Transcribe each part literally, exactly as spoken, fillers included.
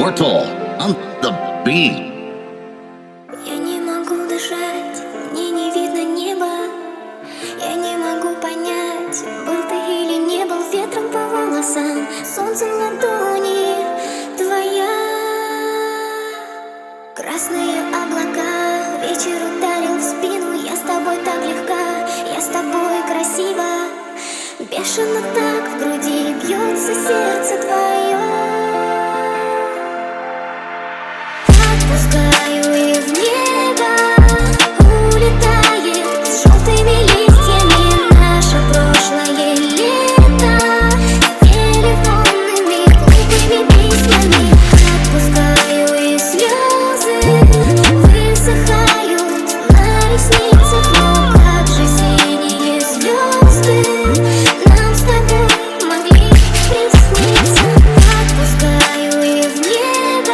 Wartle on the beat. Я не могу дышать, мне не видно неба. Я не могу понять, был ты или не был. Ветром по волосам, солнцем в ладони твоя. Красные облака, вечер ударил в спину. Я с тобой так легка, я с тобой красива. Бешено так в груди бьется сердце твое. Отпускаю и в небо улетает с желтыми листьями наше прошлое лето, с телефонными глупыми письмами. Отпускаю и слезы высыхают на ресницах. Но как же синие звезды нам с тобой могли присниться. Отпускаю и в небо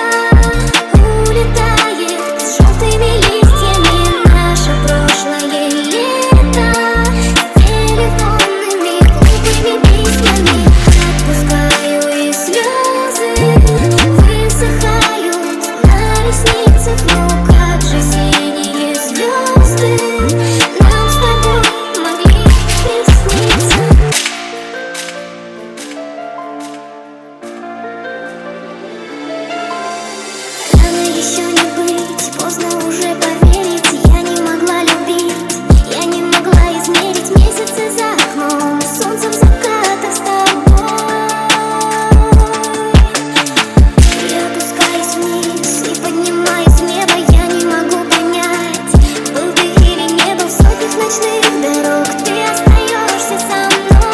улетает с желтыми листьями наше прошлое лето, с телефонными глупыми письмами. Отпускаю и слезы высыхают на ресницах. Но как же синие звезды нам с тобой могли присниться. Рано еще не быть, поздно уже поверить. Я не могла любить, я не могла измерить месяцы за окном, солнце в закатах с тобой. Я опускаюсь вниз и поднимаюсь в небо. Я не могу понять, был ты или не был. В сотнях ночных дорог ты остаешься со мной.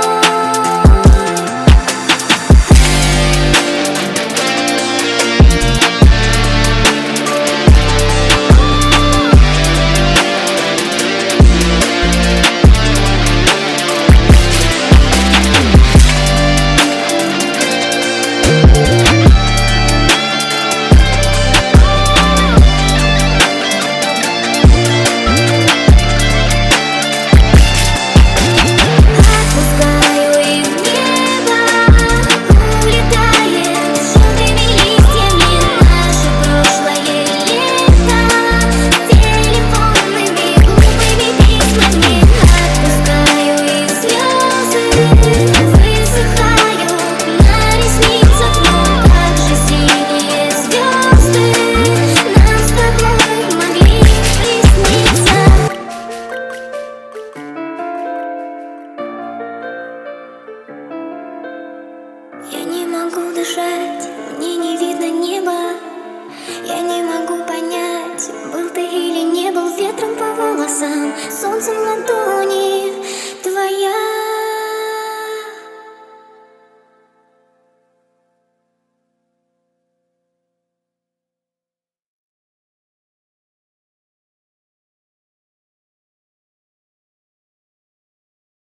Отпускаю и в небо улетает с желтыми листьями наше прошлое лето, с телефонными глупыми письмами. Отпускаю и слезы высыхают на ресницах. Но как же синие звезды нам с тобой могли присниться. Я не могу дышать, мне не видно неба. Я не могу понять, был ты или не был. Ветром по волосам, солнцем в ладони